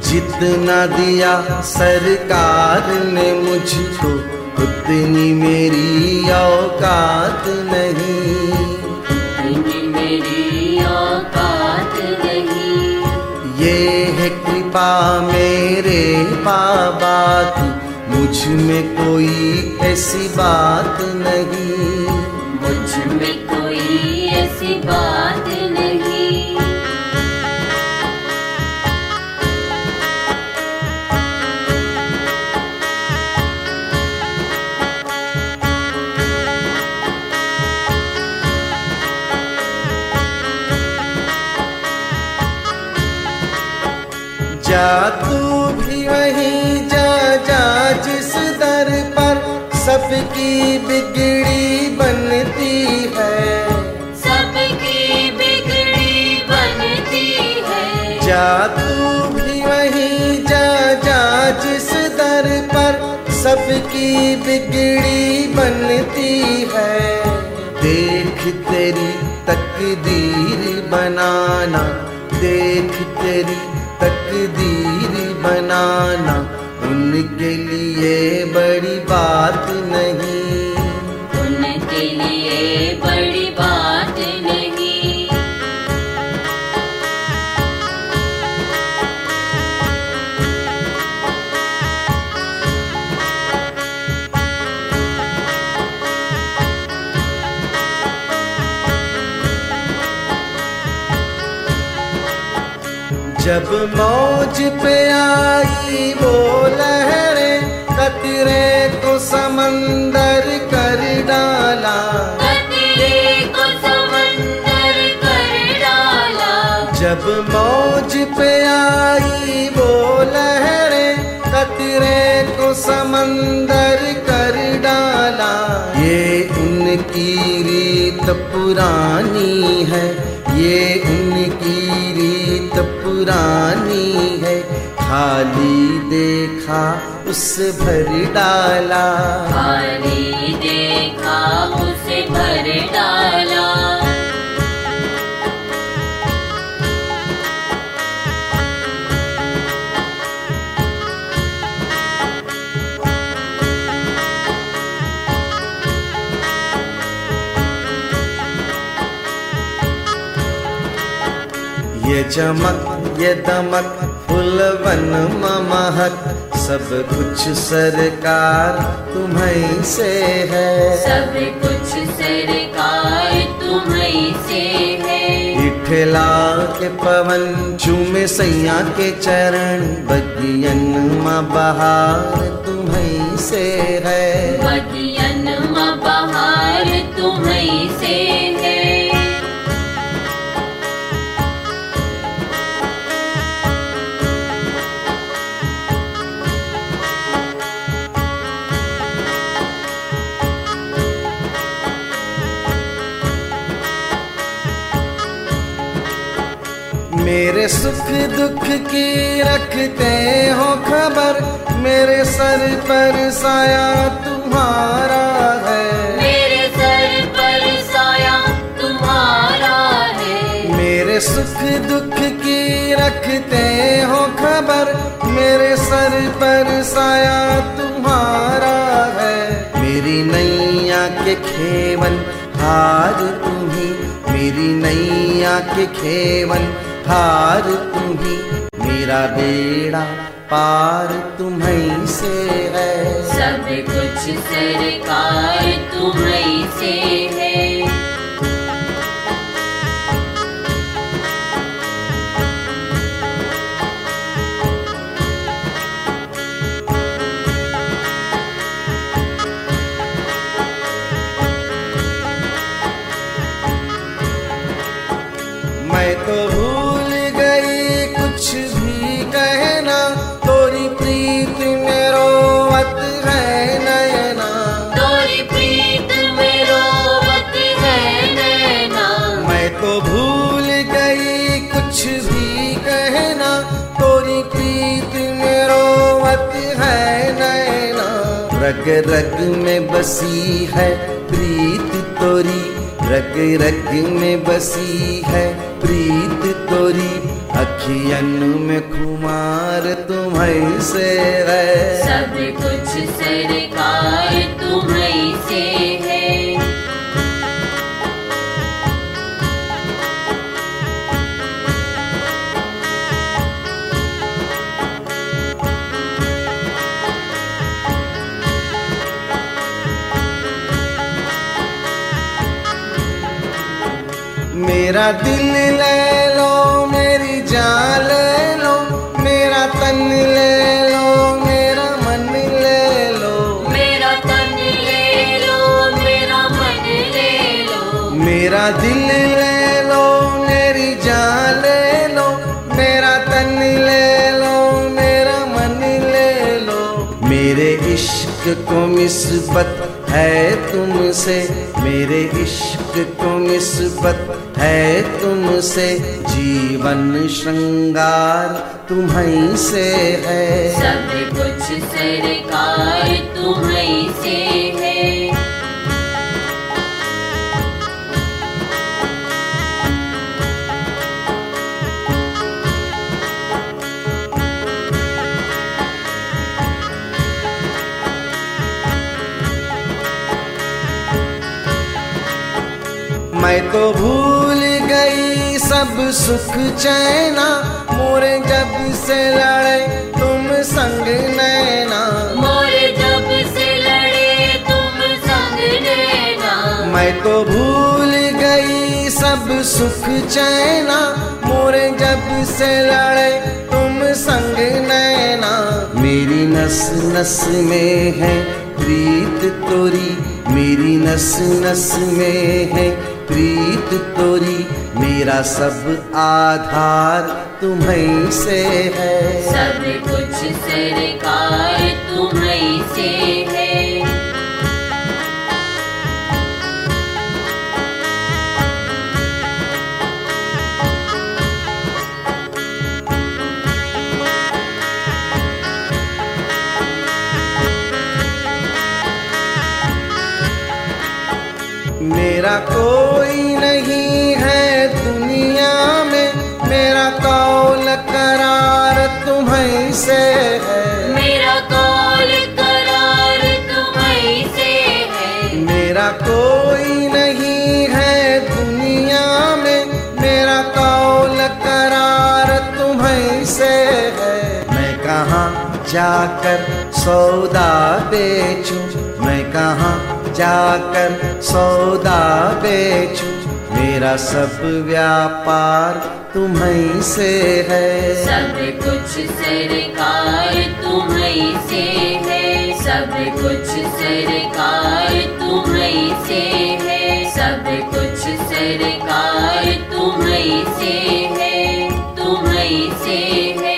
जितना दिया सरकार ने मुझको उतनी मेरी औकात नहीं, उतनी मेरी औकात नहीं। ये है कृपा मेरे बाबा की, मुझ में कोई ऐसी बात नहीं, मुझ में कोई ऐसी बात नहीं। जा तू भी वहीं जा जिस दर पर सबकी बिगड़ी बनती है, सबकी बिगड़ी बनती है। जा तू भी वहीं जा जिस दर पर सबकी बिगड़ी बनती है। देख तेरी तकदीर बनाना, देख तेरी तकदीर बनाना, उनके लिए बड़ी बात नहीं, उनके लिए बड़ी बात नहीं। जब मौज पे आई वो लहरें, कतरे को समंदर कर डाला, कतरे को समंदर कर डाला। जब मौज पे आई वो लहरें, कतरे को समंदर कर डाला। ये उनकी रीत पुरानी है, ये उनकी रीत पुरानी है। खाली देखा उससे भर डाला, खाली देखा उसे भर डाला। ये चमक ये दमक फुलवन महक, सब कुछ सरकार तुम्हीं से है, सब कुछ सरकार तुम्हीं से है। इठला के पवन चूमे सैया के चरण, बगियन माँ बहार तुम्हीं से है, बगियन माँ बहार तुम्हीं से है। मेरे सुख दुख की रखते हो खबर, मेरे सर पर साया तुम्हारा है, मेरे सर पर साया तुम्हारा है। मेरे सुख दुख की रखते हो खबर, मेरे सर पर साया तुम्हारा है। मेरी नैया के खेवन हार तुम्ही, मेरी नैया के खेवन हार तुम्ही, मेरा बेड़ा पार तुम्हीं से है, सब कुछ सरकार तुम्हीं से है। मैं तो भूल गई कुछ भी कहना, तोरी प्रीत में रोवत है नैना, तोरी प्रीत में रोवत है नैना। मैं तो भूल गई कुछ भी कहना, तोरी प्रीत में रोवत है नैना। रग रग में बसी है प्रीत तोरी, रग रग में बसी है प्रीत तोरी, अखियन में खुमार तुम्हीं से है। सब कुछ सरकार तुम्हीं से है। मेरा दिल ले लो, मेरी जान ले लो, मेरा तन ले लो, मेरा मन ले लो। मेरा तन ले लो, मेरा मन ले लो। मेरा दिल ले लो, मेरी जान ले लो, मेरा तन ले लो, मेरा मन ले लो। मेरे इश्क को निस्बत है तुमसे, मेरे इश्क को निस्बत है तुमसे, जीवन श्रृंगार तुम्हीं से है। सब कुछ सरकार तुम्हीं से है। मैं तो भूल गई सब सुख चैना, मोरे जब से लड़े तुम संग नैना। मोरे जब से लड़े तुम संग नैना। मैं तो भूल गई सब सुख चैना, मोरे जब से लड़े तुम संग नैना। मेरी नस नस में है प्रीत तोरी, मेरी नस नस में है प्रीत तोरी, मेरा सब आधार तुम्हीं से है। सब कुछ सरकार तुम्हीं से है। मेरा कोई नहीं है दुनिया में, मेरा कौल करार तुम्हीं से है। मेरा कौल करार तुम्हीं से है। मेरा कोई नहीं है दुनिया में, मेरा कौल करार तुम्हीं से है। मैं कहाँ जाकर सौदा बेचूं, मैं कहाँ जाकर सौदा बेचूं, मेरा सब व्यापार तुम्हीं से है। सब कुछ सरकार तुम्हीं से है। सब कुछ सरकार तुम्हीं से है। सब कुछ सरकार तुम्हीं से है। तुम्हीं से है।